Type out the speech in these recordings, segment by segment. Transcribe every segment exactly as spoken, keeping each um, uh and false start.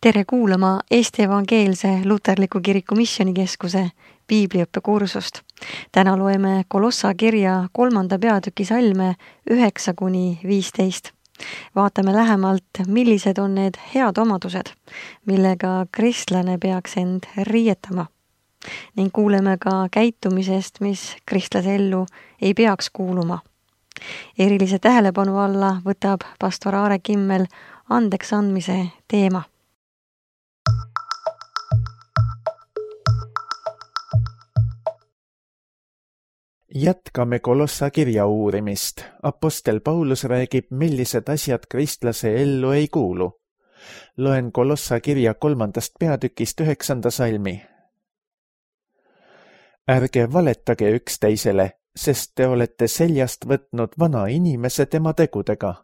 Tere kuulama Eesti Evangeelse Luterliku Kiriku Missioonikeskuse piibliõppekursust. Täna loeme Kolossa kirja kolmanda peatüki salme üheksa kuni viisteist. Vaatame lähemalt, millised on need head omadused, millega kristlane peaks end riietama. Ning kuuleme ka käitumisest, mis kristlase ellu ei peaks kuuluma. Erilise tähelepanu alla võtab pastor Aare Kimmel andeks andmise teema. Jätkame Kolossa kirja uurimist. Apostel Paulus räägib, millised asjad kristlase ellu ei kuulu. Loen Kolossa kirja kolmandast peatükist üheksanda salmi. Ärge valetage üksteisele, sest te olete seljast võtnud vana inimese tema tegudega.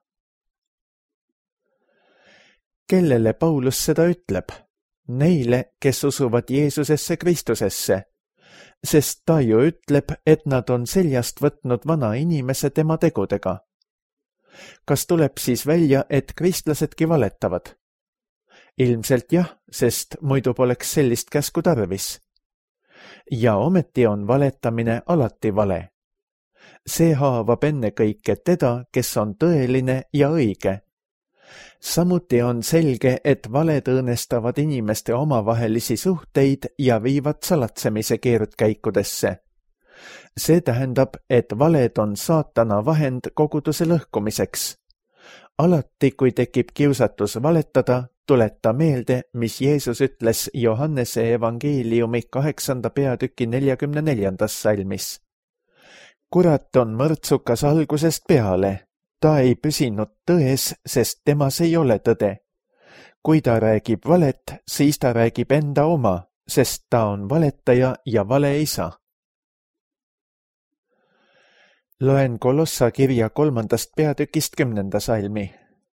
Kellele Paulus seda ütleb? Neile, kes usuvad Jeesusesse Kristusesse, sest ta ju ütleb, et nad on seljast võtnud vana inimese tema tegudega. Kas tuleb siis välja, et kristlasedki valetavad? Ilmselt jah, sest muidu poleks sellist käsku tarvis. Ja ometi on valetamine alati vale. See haavab ennekõike teda, kes on tõeline ja õige. Samuti on selge, et valed õõnestavad inimeste omavahelisi suhteid ja viivad salatsemise keerdkäikudesse. See tähendab, et valed on saatana vahend koguduse lõhkumiseks. Alati, kui tekib kiusatus valetada, tuleta meelde, mis Jeesus ütles Johannese evangeeliumi kaheksanda peatüki neljakümne neljandas salmis. Kurat on mõrtsukas algusest peale. Ta ei püsinud tões, sest temas ei ole tõde. Kui ta räägib valet, siis ta räägib enda oma, sest ta on valetaja ja vale isa. Loen Kolossa kirja kolmandast peatükist kümnenda salmi.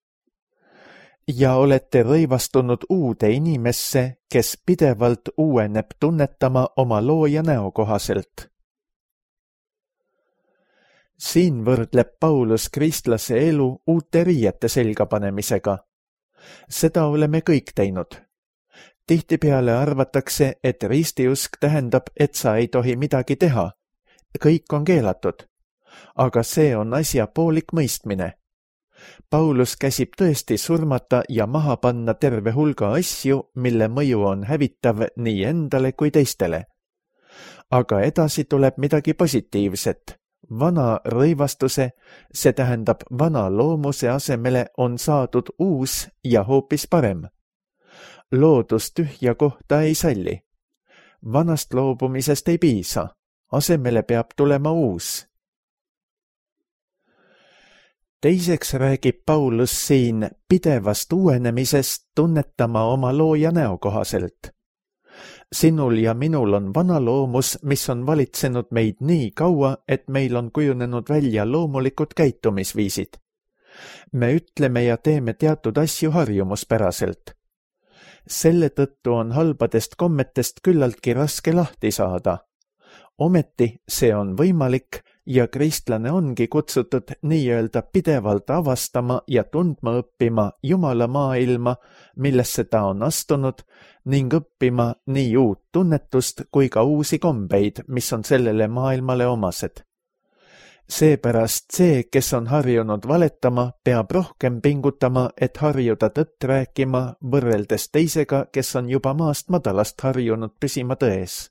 Ja olete rõivastunud uude inimesse, kes pidevalt uueneb tunnetama oma looja näo kohaselt. Siin võrdleb Paulus kristlase elu uute riiete selgapanemisega. Seda oleme kõik teinud. Tihtipeale arvatakse, et ristiusk tähendab, et sa ei tohi midagi teha. Kõik on keelatud. Aga see on asja poolik mõistmine. Paulus käsib tõesti surmata ja maha panna terve hulga asju, mille mõju on hävitav nii endale kui teistele. Aga edasi tuleb midagi positiivset. Vana rõivastuse, see tähendab vana loomuse asemele on saadud uus ja hoopis parem. Loodus tühja kohta ei salli. Vanast loobumisest ei piisa. Asemele peab tulema uus. Teiseks räägib Paulus siin pidevast uuenemisest tunnetama oma looja näo kohaselt. Sinul ja minul on vana loomus, mis on valitsenud meid nii kaua, et meil on kujunenud välja loomulikud käitumisviisid. Me ütleme ja teeme teatud asju harjumuspäraselt. Selle tõttu on halbadest kommetest küllaltki raske lahti saada. Ometi see on võimalik ja kristlane ongi kutsutud nii-öelda pidevalt avastama ja tundma õppima Jumala maailma, millesse ta on astunud, ning õppima nii uut tunnetust kui ka uusi kombeid, mis on sellele maailmale omased. Seepärast see, kes on harjunud valetama, peab rohkem pingutama, et harjuda tõtt rääkima, võrreldes teisega, kes on juba maast madalast harjunud püsima tões.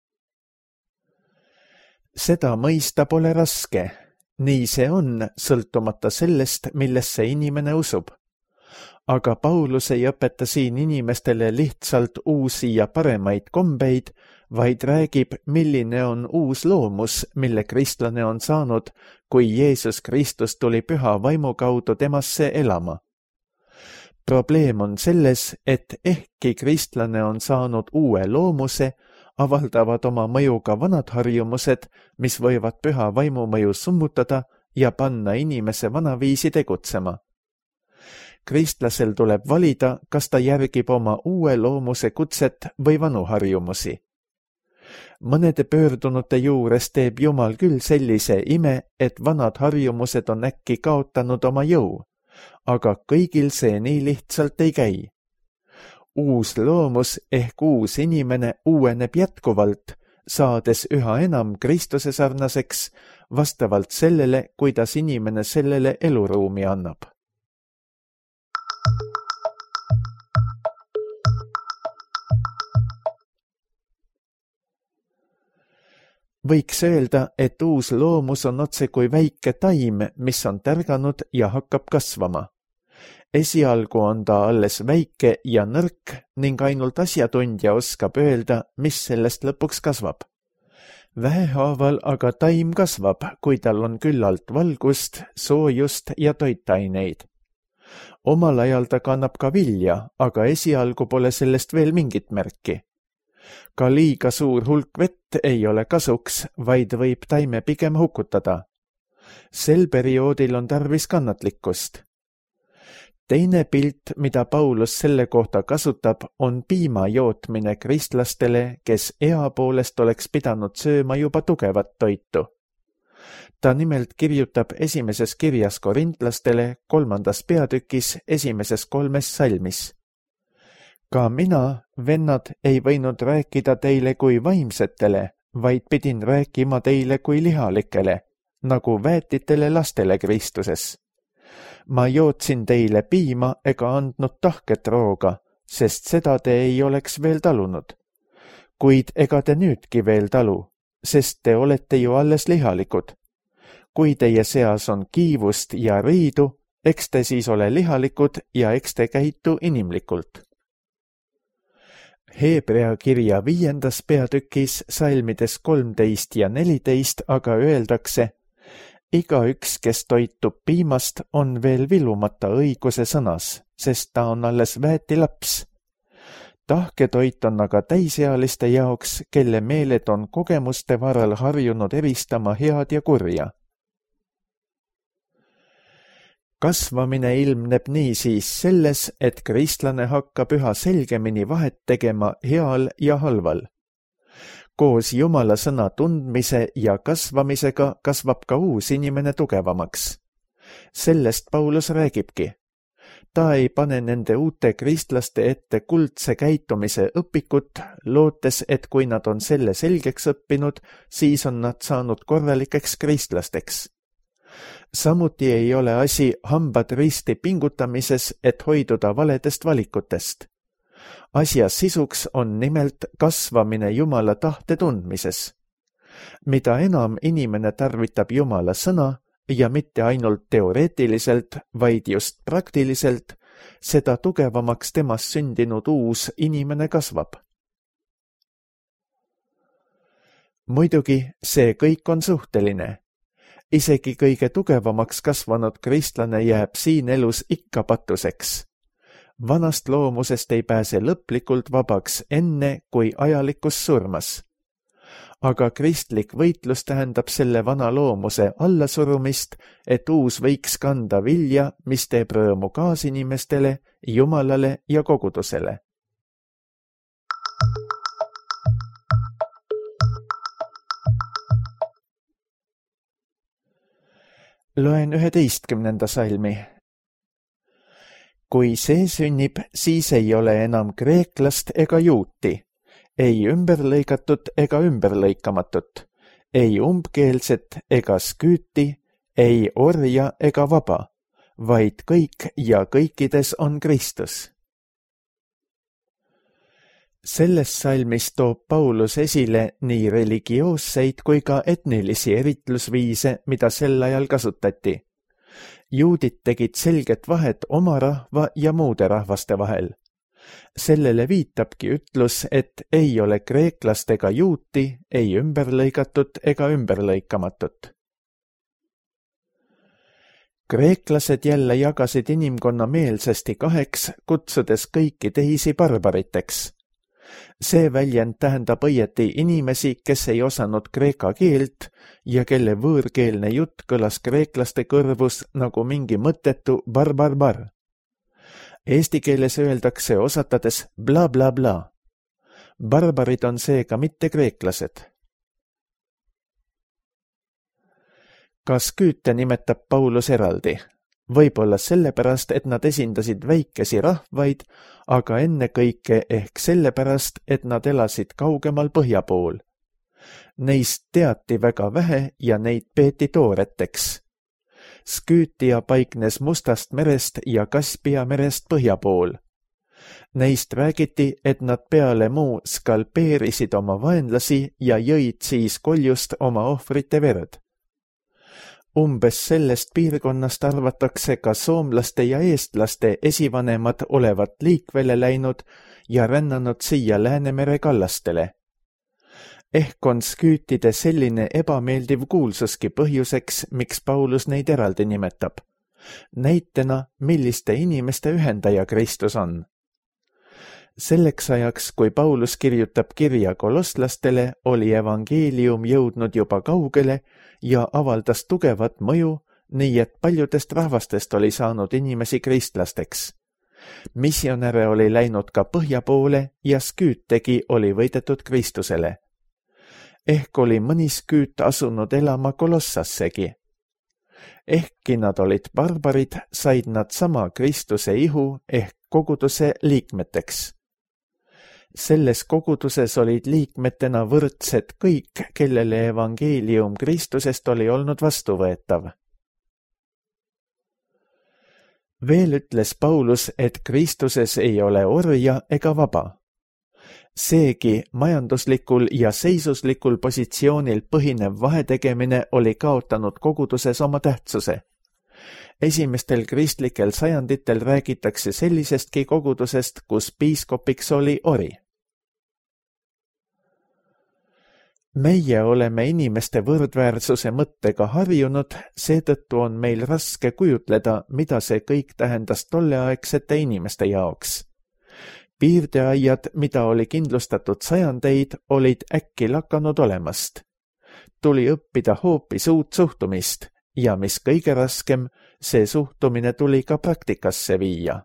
Seda mõista pole raske. Nii see on, sõltumata sellest, millesse inimene usub. Aga Paulus ei õpeta siin inimestele lihtsalt uusi ja paremaid kombeid, vaid räägib, milline on uus loomus, mille kristlane on saanud, kui Jeesus Kristus tuli püha vaimu kaudu temasse elama. Probleem on selles, et ehkki kristlane on saanud uue loomuse, avaldavad oma mõjuga vanad harjumused, mis võivad püha vaimu mõju summutada ja panna inimese vanaviisi tegutsema. Kristlasel tuleb valida, kas ta järgib oma uue loomuse kutset või vanu harjumusi. Mõnede pöördunute juures teeb Jumal küll sellise ime, et vanad harjumused on äkki kaotanud oma jõu, aga kõigil see nii lihtsalt ei käi. Uus loomus ehk uus inimene uueneb jätkuvalt, saades üha enam Kristuse sarnaseks vastavalt sellele, kuidas inimene sellele eluruumi annab. Võiks öelda, et uus loomus on otse kui väike taim, mis on tärganud ja hakkab kasvama. Esialgu on ta alles väike ja nõrk ning ainult asjatundja oskab öelda, mis sellest lõpuks kasvab. Vähehaaval aga taim kasvab, kui tal on küllalt valgust, soojust ja toitaineid. Omal ajal ta kannab ka vilja, aga esialgu pole sellest veel mingit märki. Ka liiga suur hulk vett ei ole kasuks, vaid võib taime pigem hukutada. Sel perioodil on tarvis kannatlikkust. Teine pilt, mida Paulus selle kohta kasutab, on piima jootmine kristlastele, kes ea poolest oleks pidanud sööma juba tugevat toitu. Ta nimelt kirjutab esimeses kirjas korintlastele kolmandas peatükis esimeses kolmes salmis. Ka mina, vennad, ei võinud rääkida teile kui vaimsetele, vaid pidin rääkima teile kui lihalikele, nagu väetitele lastele Kristuses. Ma jootsin teile piima ega andnud tahket rooga, sest seda te ei oleks veel talunud. Kuid ega te nüüdki veel talu, sest te olete ju alles lihalikud. Kui teie seas on kiivust ja riidu, eks te siis ole lihalikud ja eks te käitu inimlikult. Heebrea kirja viiendas peatükis salmides kolmteist ja neliteist aga öeldakse: igaüks, kes toitub piimast, on veel vilumata õiguse sõnas, sest ta on alles väetilaps. Tahketoit on aga täisealiste jaoks, kelle meeled on kogemuste varal harjunud eristama head ja kurja. Kasvamine ilmneb niisiis selles, et kristlane hakkab üha selgemini vahet tegema heal ja halval. Koos Jumala sõna tundmise ja kasvamisega kasvab ka uus inimene tugevamaks. Sellest Paulus räägibki. Ta ei pane nende uute kristlaste ette kuldse käitumise õpikut, lootes, et kui nad on selle selgeks õppinud, siis on nad saanud korralikeks kristlasteks. Samuti ei ole asi hambad risti pingutamises, et hoiduda valedest valikutest. Asja sisuks on nimelt kasvamine Jumala tahte tundmises. Mida enam inimene tarvitab Jumala sõna ja mitte ainult teoreetiliselt, vaid just praktiliselt, seda tugevamaks temas sündinud uus inimene kasvab. Muidugi see kõik on suhteline. Isegi kõige tugevamaks kasvanud kristlane jääb siin elus ikka patuseks. Vanast loomusest ei pääse lõplikult vabaks enne, kui ajalikkus surmas. Aga kristlik võitlus tähendab selle vana loomuse allasurumist, et uus võiks kanda vilja, mis teeb rõõmu kaasinimestele, Jumalale ja kogudusele. Loen üheteistkümnenda salmi. Kui see sünnib, siis ei ole enam kreeklast ega juuti, ei ümberlõigatud ega ümberlõikamatut, ei umbkeelset ega sküüti, ei orja ega vaba, vaid kõik ja kõikides on Kristus. Selles salmis toob Paulus esile nii religioosseid kui ka etnilisi eritlusviise, mida sel ajal kasutati. Juudid tegid selget vahet oma rahva ja muude rahvaste vahel. Sellele viitabki ütlus, et ei ole kreeklast ega juuti, ei ümberlõigatud ega ümberlõikamatut. Kreeklased jälle jagasid inimkonna meelsasti kaheks, kutsudes kõiki teisi barbariteks. See väljend tähendab õieti inimesi, kes ei osanud kreeka keelt ja kelle võõrkeelne jutt kõlas kreeklaste kõrvus nagu mingi mõttetu bar-bar-bar. Eesti keeles öeldakse osatades bla bla bla. Barbarid on seega mitte kreeklased. Ka sküüte nimetab Paulus eraldi. võib-olla sellepärast, et nad esindasid väikesi rahvaid, aga ennekõike ehk sellepärast, et nad elasid kaugemal põhja pool. Neist teati väga vähe ja neid peeti tooreteks. Sküütia paiknes Mustast merest ja Kaspia merest põhja pool. Neist räägiti, et nad peale muu skalpeerisid oma vaenlasi ja jõid siis koljust oma ohvrite verd. Umbes sellest piirkonnast arvatakse ka soomlaste ja eestlaste esivanemad olevat liikvele läinud ja rännanud siia Läänemere kallastele. Ehk on sküütide selline ebameeldiv kuulsuski põhjuseks, miks Paulus neid eraldi nimetab. Näitena, milliste inimeste ühendaja Kristus on. Selleks ajaks, kui Paulus kirjutab kirja kolosslastele, oli evangeelium jõudnud juba kaugele ja avaldas tugevat mõju, nii et paljudest rahvastest oli saanud inimesi kristlasteks. Missionäre oli läinud ka põhja poole ja sküütegi oli võidetud Kristusele. Ehk oli mõni sküüt asunud elama Kolossassegi. Ehkki nad olid barbarid, said nad sama Kristuse ihu ehk koguduse liikmeteks. Selles koguduses olid liikmetena võrdsed kõik, kellele evangeelium Kristusest oli olnud vastuvõetav. Veel ütles Paulus, et Kristuses ei ole orja ega vaba. Seegi majanduslikul ja seisuslikul positsioonil põhinev vahetegemine oli kaotanud koguduses oma tähtsuse. Esimestel kristlikel sajanditel räägitakse sellisestki kogudusest, kus piiskopiks oli ori. Meie oleme inimeste võrdväärsuse mõttega harjunud, seetõttu on meil raske kujutleda, mida see kõik tähendas tolleaegsete inimeste jaoks. Piirdeaiad, mida oli kindlustatud sajandeid, olid äkki lakanud olemast. Tuli õppida hoopis uut suhtumist ja mis kõige raskem, see suhtumine tuli ka praktikasse viia.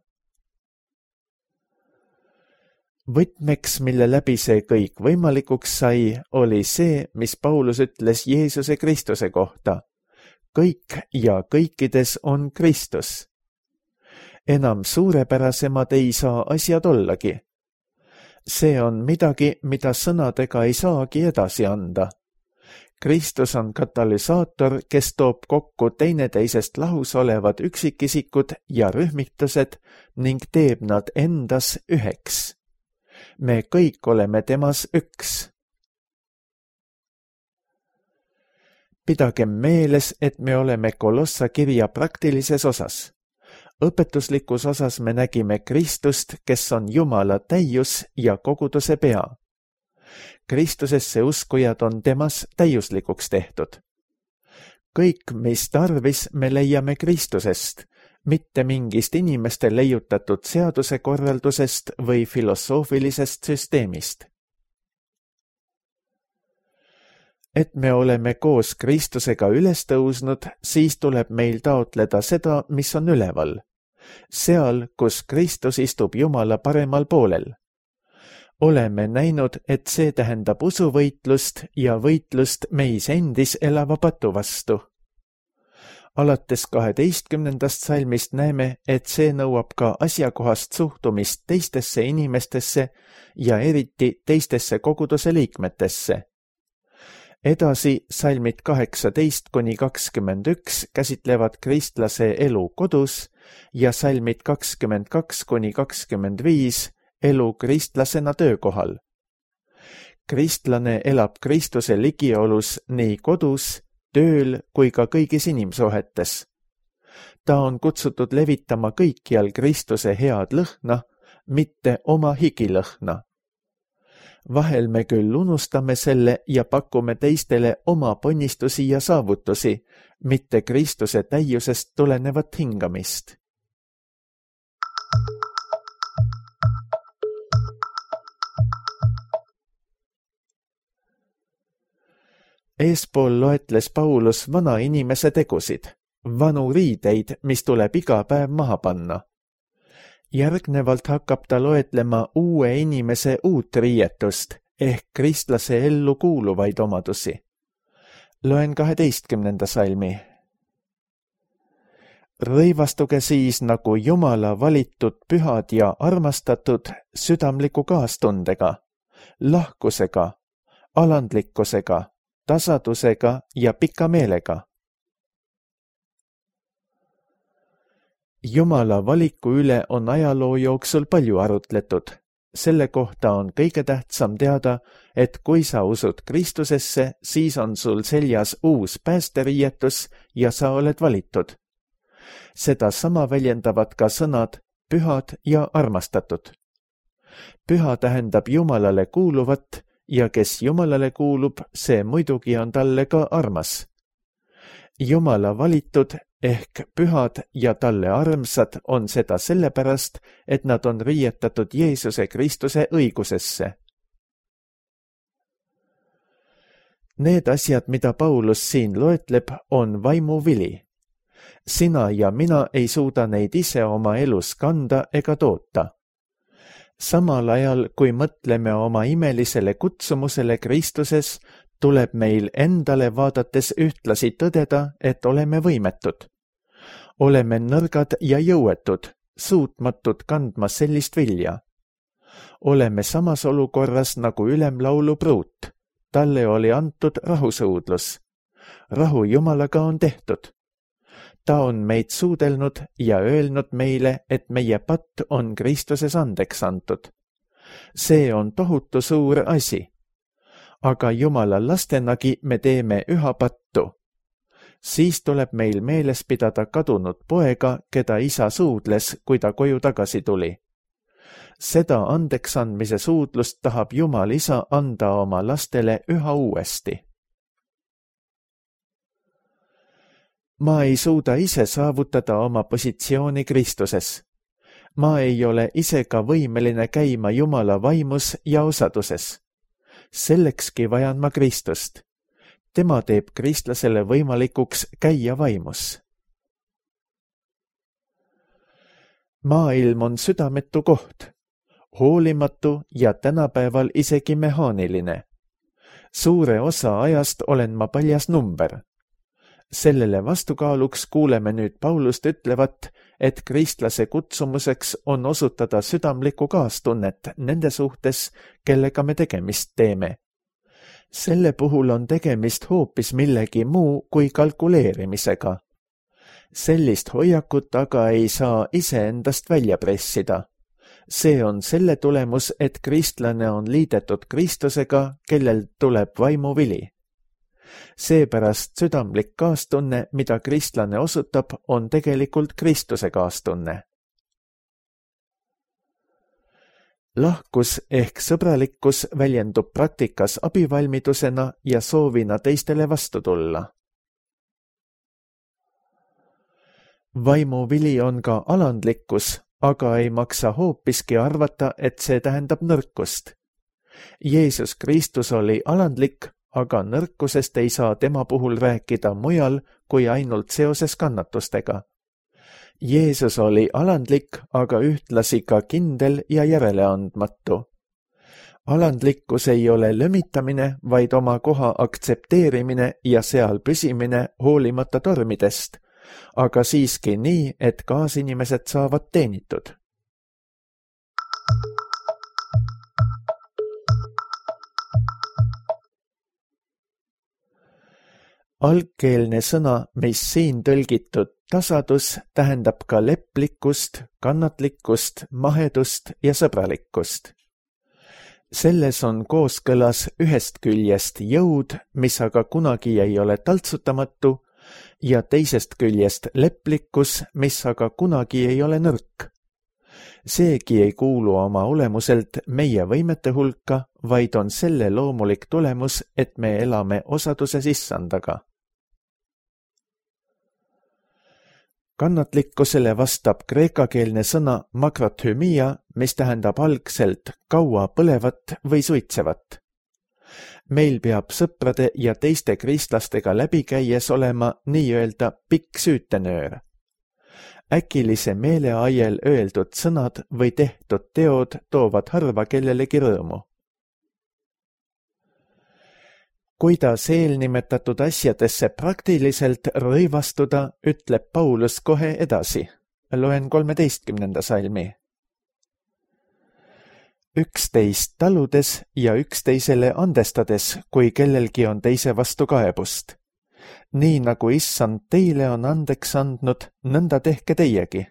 Võtmeks, mille läbi see kõik võimalikuks sai, oli see, mis Paulus ütles Jeesuse Kristuse kohta. Kõik ja kõikides on Kristus. Enam suurepärasemad ei saa asjad ollagi. See on midagi, mida sõnadega ei saagi edasi anda. Kristus on katalüsaator, kes toob kokku teineteisest lahus olevad üksikisikud ja rühmitused ning teeb nad endas üheks. Me kõik oleme temas üks. Pidagem meeles, et me oleme Kolossa kirja praktilises osas. Õpetuslikus osas me nägime Kristust, kes on Jumala täius ja koguduse pea. Kristusesse uskujad on temas täiuslikuks tehtud. Kõik, mis tarvis, me leiame Kristusest, mitte mingist inimeste leiutatud seadusekorraldusest või filosoofilisest süsteemist. Et me oleme koos Kristusega üles tõusnud, siis tuleb meil taotleda seda, mis on üleval. Seal, kus Kristus istub Jumala paremal poolel. Oleme näinud, et see tähendab usuvõitlust ja võitlust meis endis elava patu vastu. Alates kaheteistkümnendast salmist näeme, et see nõuab ka asjakohast suhtumist teistesse inimestesse ja eriti teistesse koguduse liikmetesse. Edasi salmid kaheksateist kuni kakskümmend üks käsitlevad kristlase elu kodus ja salmid kakskümmend kaks kuni kakskümmend viis elu kristlasena töökohal. Kristlane elab Kristuse ligiolus nii kodus, tööl kui ka kõigis inimsuhetes. Ta on kutsutud levitama kõikjal Kristuse head lõhna, mitte oma higilõhna. Vahel me küll unustame selle ja pakume teistele oma ponnistusi ja saavutusi, mitte Kristuse täiusest tulenevat hingamist. Eespool loetles Paulus vana inimese tegusid, vanu riideid, mis tuleb iga päev maha panna. Järgnevalt hakkab ta loetlema uue inimese uut riietust ehk kristlase ellu kuuluvaid omadusi. Loen kaheteistkümnenda salmi. Rõivastuge siis nagu Jumala valitud pühad ja armastatud südamliku kaastundega, lahkusega, alandlikkusega, tasadusega ja pika meelega. Jumala valiku üle on ajaloo jooksul palju arutletud. Selle kohta on kõige tähtsam teada, et kui sa usud Kristusesse, siis on sul seljas uus päästeriietus ja sa oled valitud. Seda sama väljendavad ka sõnad pühad ja armastatud. Püha tähendab Jumalale kuuluvat ja kes Jumalale kuulub, see muidugi on talle ka armas. Jumala valitud ehk pühad ja talle armsad on seda sellepärast, et nad on riietatud Jeesuse Kristuse õigusesse. Need asjad, mida Paulus siin loetleb, on vaimuvili. Sina ja mina ei suuda neid ise oma elus kanda ega toota. Samal ajal, kui mõtleme oma imelisele kutsumusele Kristuses, tuleb meil endale vaadates ühtlasi tõdeda, et oleme võimetud. Oleme nõrgad ja jõuetud, suutmatud kandma sellist vilja. Oleme samas olukorras nagu ülemlaulu pruut. Talle oli antud rahusõudlus. Rahu Jumalaga on tehtud. Ta on meid suudelnud ja öelnud meile, et meie patt on Kristuses andeks antud. See on tohutu suur asi. Aga Jumala lastenagi me teeme üha pattu. Siis tuleb meil meeles pidada kadunud poega, keda isa suudles, kui ta koju tagasi tuli. Seda andeksandmise suudlust tahab Jumal isa anda oma lastele üha uuesti. Ma ei suuda ise saavutada oma positsiooni Kristuses. Ma ei ole ise ka võimeline käima Jumala vaimus ja osaduses. Sellekski vajan ma Kristust. Tema teeb kristlasele võimalikuks käia vaimus. Maailm on südametu koht, hoolimatu ja tänapäeval isegi mehaaniline. Suure osa ajast olen ma paljas number. Sellele vastukaaluks kuuleme nüüd Paulust ütlevat, et kristlase kutsumuseks on osutada südamlikku kaastunnet nende suhtes, kellega me tegemist teeme. Selle puhul on tegemist hoopis millegi muu kui kalkuleerimisega. Sellist hoiakut aga ei saa iseendast välja pressida. See on selle tulemus, et kristlane on liidetud Kristusega, kellel tuleb vaimuvili. Seepärast südamlik kaastunne, mida kristlane osutab, on tegelikult Kristuse kaastunne. Lahkus ehk sõbralikkus väljendub praktikas abivalmidusena ja soovina teistele vastu tulla. Vaimuvili on ka alandlikkus, aga ei maksa hoopiski arvata, et see tähendab nõrkust. Jeesus Kristus oli alandlik, aga nõrkusest ei saa tema puhul rääkida mujal kui ainult seoses kannatustega. Jeesus oli alandlik, aga ühtlasi ka kindel ja järeleandmatu. Alandlikkus ei ole lömitamine, vaid oma koha aktsepteerimine ja seal püsimine hoolimata tormidest, aga siiski nii, et kaasinimesed saavad teenitud. Algkeelne sõna, mis siin tõlgitud tasadus, tähendab ka leplikkust, kannatlikkust, mahedust ja sõbralikkust. Selles on kooskõlas ühest küljest jõud, mis aga kunagi ei ole taltsutamatu, ja teisest küljest leplikkus, mis aga kunagi ei ole nõrk. Seegi ei kuulu oma olemuselt meie võimete hulka, vaid on selle loomulik tulemus, et me elame osaduses issandaga. Kannatlikkusele vastab kreekakeelne sõna makrothymia, mis tähendab algselt kaua põlevat või suitsevat. Meil peab sõprade ja teiste kristlastega läbi käies olema nii-öelda pikk süütenöör. Äkilise meeleaiel öeldud sõnad või tehtud teod toovad harva kellelegi rõõmu. kuidas eelnimetatud asjadesse praktiliselt rõivastuda, ütleb Paulus kohe edasi. Loen kolmeteistkümnenda salmi. üksteist taludes ja üksteisele andestades, kui kellelgi on teise vastu kaebust. Nii nagu issand teile on andeks andnud, nõnda tehke teiegi.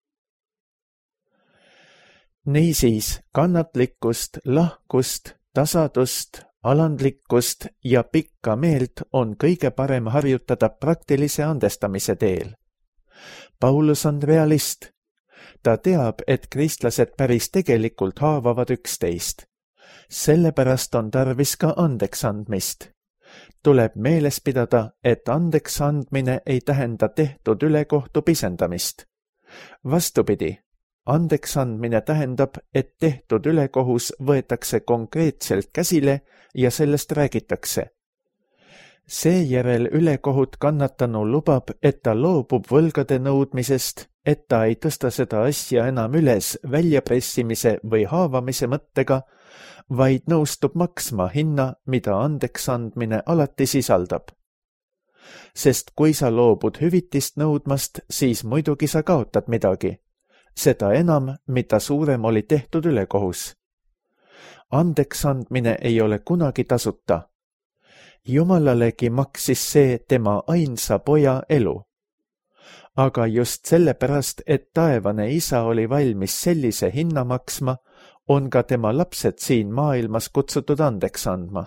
Niisiis kannatlikkust, lahkust, tasadust, alandlikkust ja pikka meelt on kõige parem harjutada praktilise andestamise teel. Paulus on realist. Ta teab, et kristlased päris tegelikult haavavad üksteist. Sellepärast on tarvis ka andeks andmist. Tuleb meeles pidada, et andeks andmine ei tähenda tehtud ülekohtu pisendamist. Vastupidi, andeks andmine tähendab, et tehtud ülekohus võetakse konkreetselt käsile ja sellest räägitakse. Seejärel ülekohut kannatanu lubab, et ta loobub võlgade nõudmisest, et ta ei tõsta seda asja enam üles väljapressimise või haavamise mõttega, vaid nõustub maksma hinna, mida andeks andmine alati sisaldab. Sest kui sa loobud hüvitist nõudmast, siis muidugi sa kaotad midagi. Seda enam, mida suurem oli tehtud ülekohus. Andeks andmine ei ole kunagi tasuta. Jumalalegi maksis see tema ainsa poja elu. Aga just sellepärast, et taevane isa oli valmis sellise hinna maksma, on ka tema lapsed siin maailmas kutsutud andeks andma.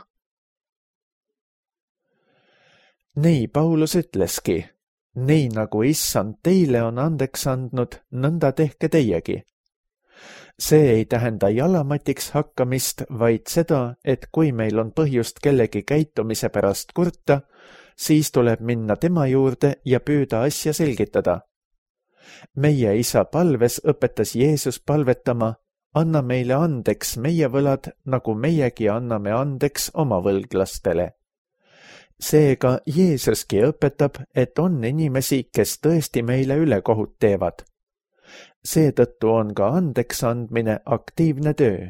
Nii Paulus ütleski, nii nagu issand teile on andeks andnud, nõnda tehke teiegi. See ei tähenda jalamatiks hakkamist, vaid seda, et kui meil on põhjust kellegi käitumise pärast kurta, siis tuleb minna tema juurde ja püüda asja selgitada. Meie isa palves õpetas Jeesus palvetama, anna meile andeks meie võlad, nagu meiegi anname andeks oma võlglastele. Seega Jeesuski õpetab, et on inimesi, kes tõesti meile ülekohut teevad. Seetõttu on ka andeks andmine aktiivne töö.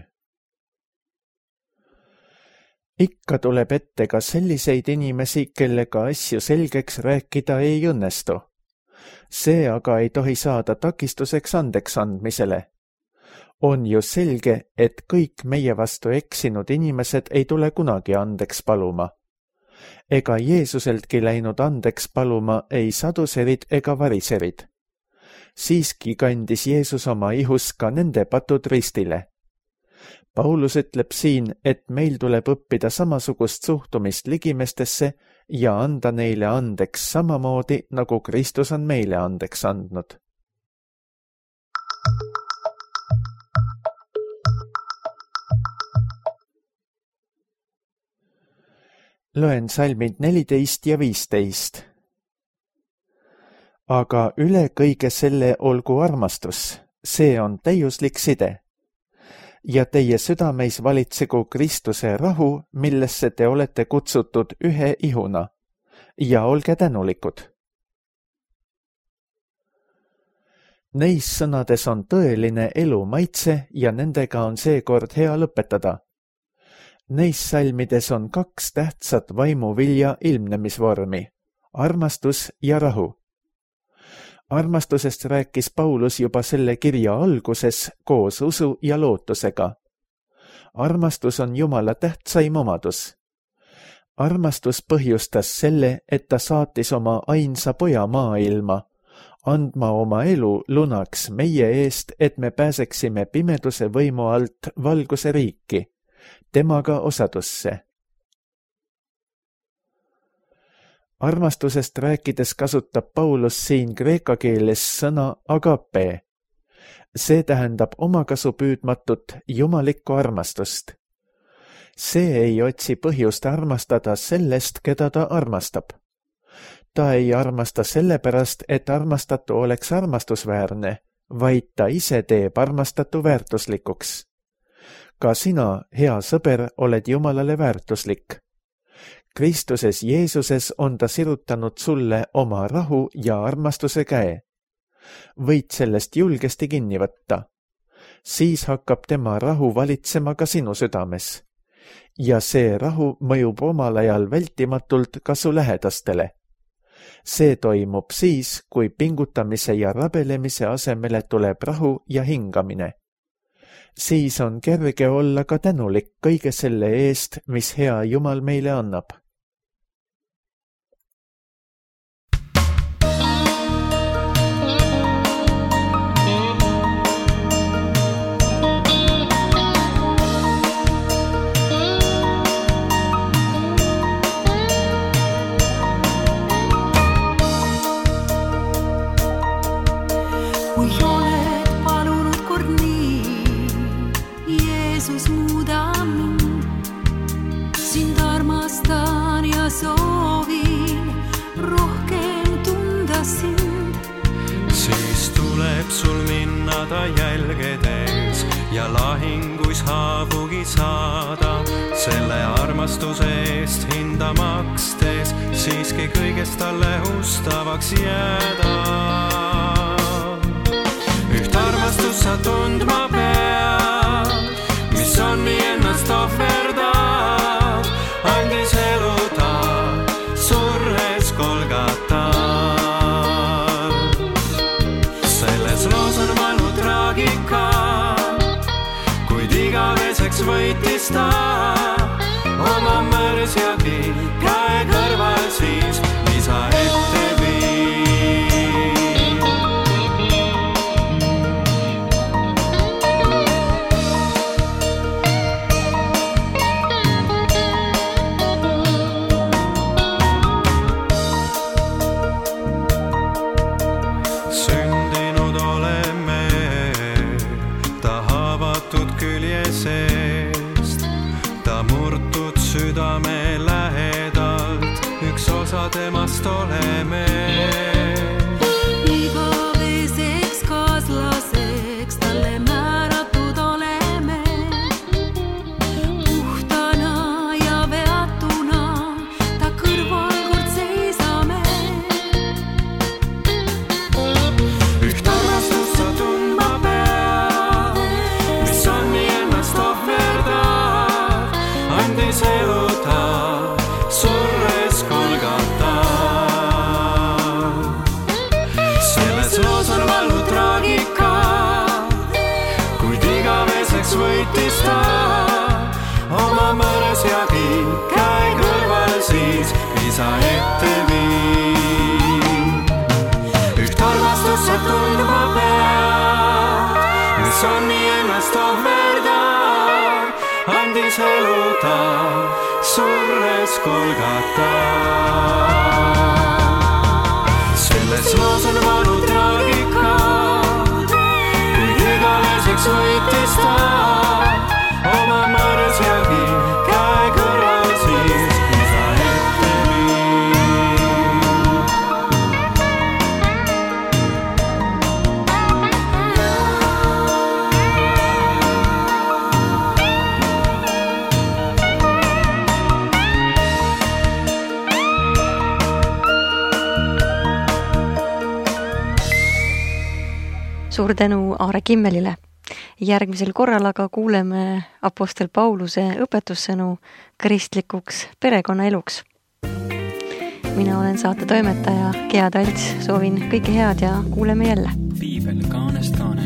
Ikka tuleb ette ka selliseid inimesi, kellega asju selgeks rääkida ei õnnestu. See aga ei tohi saada takistuseks andeks andmisele. On ju selge, et kõik meie vastu eksinud inimesed ei tule kunagi andeks paluma. Ega Jeesuseltki läinud andeks paluma ei saduserid ega variserid. Siiski kandis Jeesus oma ihus ka nende patud ristile. Paulus ütleb siin, et meil tuleb õppida samasugust suhtumist ligimestesse ja anda neile andeks samamoodi, nagu Kristus on meile andeks andnud. Loen salmid neliteist ja viisteist. Aga üle kõige selle olgu armastus, see on täiuslik side. Ja teie südameis valitsegu Kristuse rahu, millesse te olete kutsutud ühe ihuna, ja olge tänulikud. Neis sõnades on tõeline elu maitse ja nendega on seekord hea lõpetada. Neis salmides on kaks tähtsat vaimuvilja ilmnemisvormi, armastus ja rahu. Armastusest rääkis Paulus juba selle kirja alguses koos usu ja lootusega. Armastus on Jumala tähtsaim omadus. Armastus põhjustas selle, et ta saatis oma ainsa poja maailma, andma oma elu lunaks meie eest, et me pääseksime pimeduse võimu alt valguse riiki, temaga osadusse. Armastusest rääkides kasutab Paulus siin kreeka keeles sõna agape. See tähendab omakasu püüdmatut jumalikku armastust. See ei otsi põhjust armastada sellest, keda ta armastab. Ta ei armasta sellepärast, et armastatu oleks armastusväärne, vaid ta ise teeb armastatu väärtuslikuks. Ka sina, hea sõber, oled Jumalale väärtuslik. Kristuses Jeesuses on ta sirutanud sulle oma rahu ja armastuse käe. Võid sellest julgesti kinni võtta. Siis hakkab tema rahu valitsema ka sinu südames. ja see rahu mõjub omal ajal vältimatult ka su lähedastele. See toimub siis, kui pingutamise ja rabelemise asemele tuleb rahu ja hingamine. Siis on kerge olla ka tänulik kõige selle eest, mis hea Jumal meile annab. Sul minna ta jälgedes ja lahinguis haavugi saada, selle armastuse eest hinda makstes siiski kõigest talle ustavaks jääda. Üht armastust sa tundma pead, mis on nii ennast ohverdad, andis elu ta surres Golgata. Kuid igaveseks võitis ta oma mõrsjagi käe kõrval siis isa ette viib. Sündinud oleme külje seest, ta murtud südame lähedalt, üks osa temast oleme. Igaveseks kaaslaseks talle määratud oleme, puhtana ja veatuna ta kõrval kord seisame. Üht armastust sa tundma pead, andis elu ta surres Golgata. Selles loos on vallu traagika, kuid igaveseks võitis ta oma mõrsjagi käe kõrval siis isa ette viib. Üht armastust sa tundma pead, mis on nii ennast ohverdab, andis elu ta surres Golgata. Selles loos on valu traagika, kuid igaveseks võitis ta oma mõrsjagi käe kõrval siis isa ette Suur tänu Aare Kimmelile. Järgmisel korral aga kuuleme apostel Pauluse õpetussõnu kristlikuks perekonnaeluks. Mina olen saate toimetaja Gea Talts, soovin kõike head ja kuuleme jälle. Piibel kaanest kaanest.